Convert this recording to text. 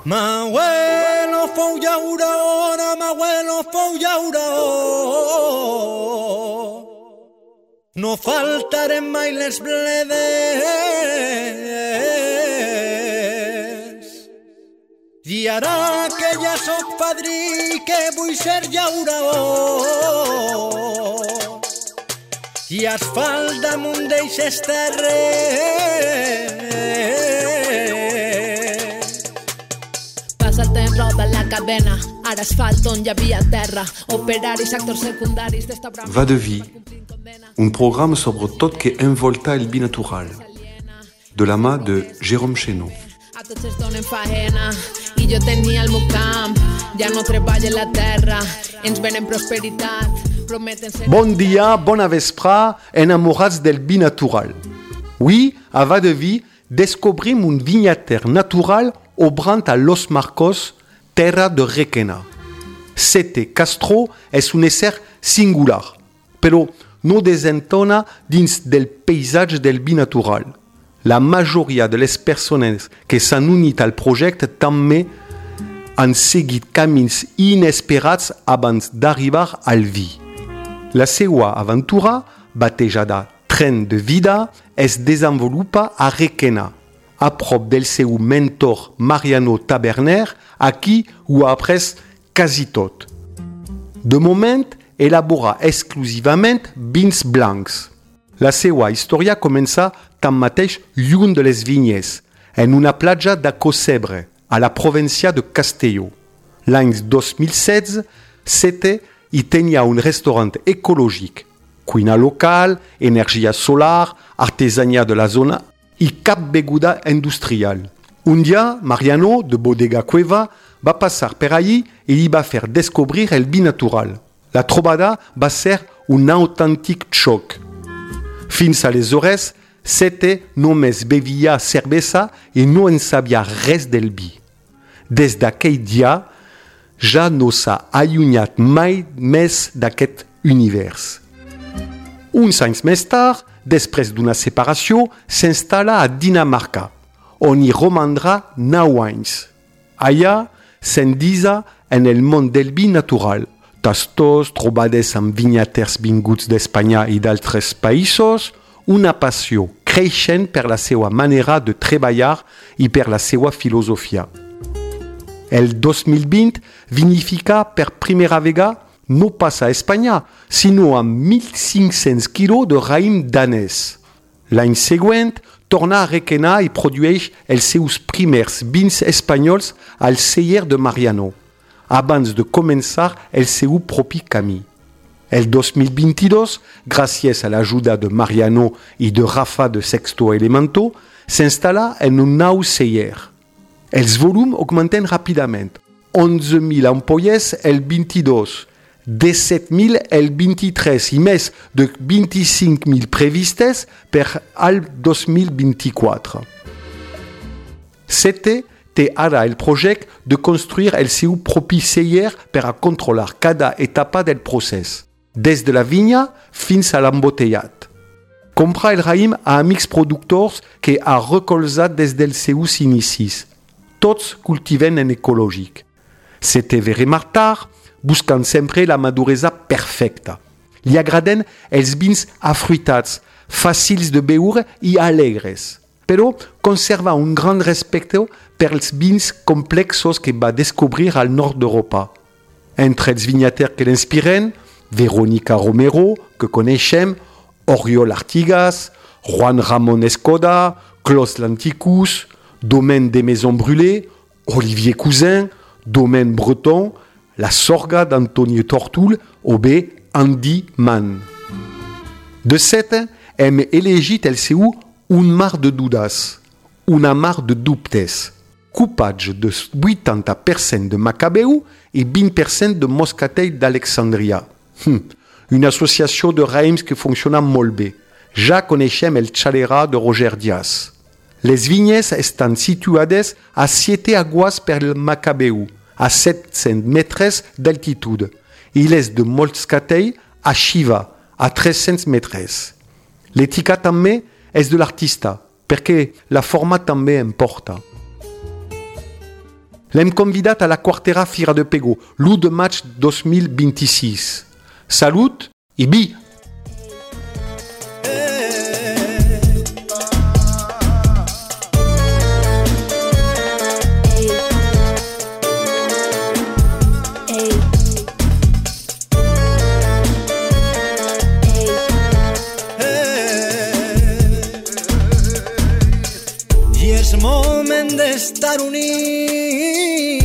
M'abuelo fou llaurona, m'abuelo fou llauró. No faltarem mai les bledes. I ara que ja soc padrí, que vull ser llaurador, i asfalt damunt d'eixes terres. Passa el temps, roda la cadena, ara asfalt on hi havia terra, operaris, actors secundaris d'esta brama. Va de vie, un programme sobre tot que envolta el binatural, de la mà de Jérôme Chénaud. A tots es donen faena i jo tenia el meu camp, ja no treballo en la terra, ens venen prosperitat, prometen ser... Bon dia, bona vesprà, enamorats del binatural. Oui, a Va de vie, descobrim un vignatère natural obrant a Los Marcos, terra de Requena. Sete Castro és un ésser singular, però no desentona dins del paisatge del binatural. La majoria de les persones que s'han unit al projecte també han seguit camins inesperats abans d'arribar al vi. La seua aventura, batejada Tren de Vida, es desenvolupa a Requena, a prop del seu mentor Mariano Taberner, a qui ho ha après quasi tot. De moment, elabora exclusivament vins blancs. La seua història comença tanmateix lluny de les vinyes, en una platja de Cosebre, a la província de Castelló. L'any 2016, Sete hi tenia un restaurant ecològic, cuina local, energia solar, artesania de la zona i cap beguda industrial. Un dia, Mariano, de Bodega Cueva, va passar per allí i li va fer descobrir el vi natural. La trobada va ser un autèntic xoc. Fins aleshores, Sete només bevia cervesa i no en sabia res del vi. Des d'aquell dia, ja no s'ha allunyat mai més d'aquest univers. Uns anys més tard, després d'una separació, s'instal·la a Dinamarca, on hi romandrà 9 anys. Allà, s'endisa en el món del vi natural, tastos, trobades amb vinyaters vinguts d'Espanya i d'altres països, una passió creixent per la seva manera de treballar i per la seva filosofia. El 2020 vinifica per primera vegada no pas a Espanya, sinó amb 1.500 quilos de raïm danès. L'any següent, torna a Requena i produeix els seus primers vins espanyols al celler de Mariano, abans de començar el seu propi camí. El 2022, gràcies a l'ajuda de Mariano i de Rafa de Sexto Elemento, s'instal·la en un nou celler. Els volums augmenten ràpidament. 11.000 ampolles el 22, 17.000 el 23 i més de 25.000 previstes per al 2024. Sete té ara el projecte de construir el seu propi celler per a controlar cada etapa del procés, des de la vinya fins a l'embotellat. Compra el raïm a amics productors que ha recolzat des dels seus inicis. Tots cultiven en ecològic. Sete ve remarcar, buscant sempre la maduresa perfecta. Li agraden els vins afruitats, fàcils de beure i alegres, però conserva un gran respecte per els vins complexos que va descobrir al nord d'Europa. Entre els vinyaters que l'inspiren, Verónica Romero, que coneixem, Oriol Artigas, Juan Ramon Escoda, Clos Lanticus, Domaine des Maisons Brûlées, Olivier Cousin, Domaine Breton, La Sorga d'Antonio Tortul o bé Andy Mann. De Sete hem elegit el seu un mar de dudas, una mar de dubtes, cupatge de 80% de Macabeu i 20% de Moscatell d'Alexandria. Una associació de raïms que funciona molt bé. Ja coneixem el Chalera de Roger Díaz. Les vinyes estan situades a 7 aguas per el Macabeu, a 700 metres d'altitud, i les de Moscatell a Xiva, a 300 metres. L'ètica també és de l'artista, perquè la forma també importa. L'hem convidat a la quartera Fira de Pego, l'1 de maig 2026. Salut i vi! I és moment d'estar units